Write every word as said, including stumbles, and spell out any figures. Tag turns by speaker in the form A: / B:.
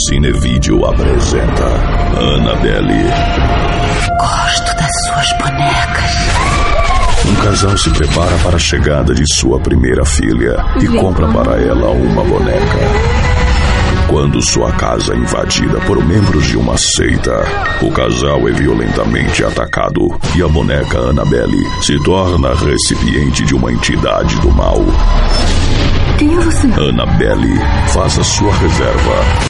A: Cinevídeo apresenta Annabelle.
B: Gosto das suas bonecas.
A: Um casal se prepara para a chegada de sua primeira filha e compra para ela uma boneca. Quando sua casa é invadida por membros de uma seita, o casal é violentamente atacado e a boneca Annabelle se torna recipiente de uma entidade do mal.
B: Quem é você?
A: Annabelle, faça sua reserva.